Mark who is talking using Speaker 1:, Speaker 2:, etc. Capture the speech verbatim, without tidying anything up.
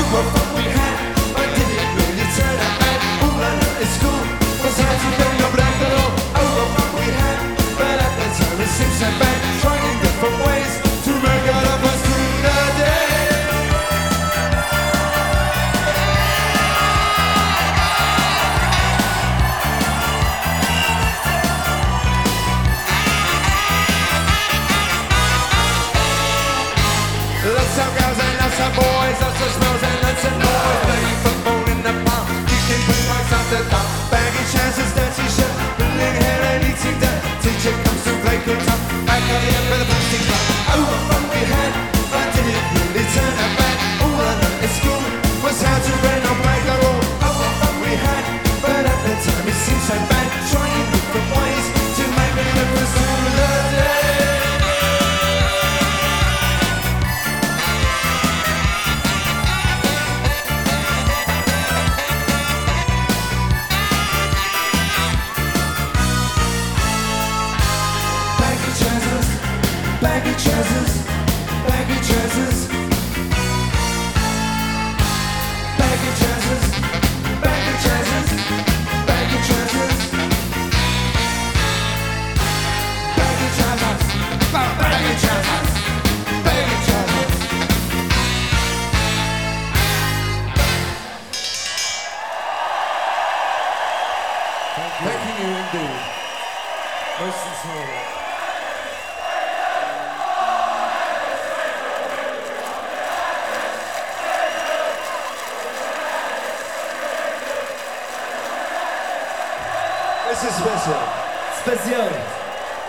Speaker 1: what fun we had, but did it really turn out bad? All I know at school was how to bend your black along. Oh, what fun we had, but at the time it seemed so bad. Trying different ways to make out of us through the day. Lots of girls and lots of boys, lots of smells and lots of noise. Playing football in the park, kicking big lights up the top. Baggy trousers, dirty shirt, pulling hair and eating dirt. Teacher comes to play good time, back at the end for the plastic club. Oh, what fun we had, but did it really turn out bad? All I learned at school was how to rent or play the role. Oh, what fun we had, but at the time it seemed so bad. Trying different ways to make a difference through the day. Baggy trousers, baggy trousers, baggy trousers, baggy trousers, baggy trousers, baggy trousers, baggy trousers, baggy trousers. Thank you indeed. Most sincerely. This is special.
Speaker 2: Spécial.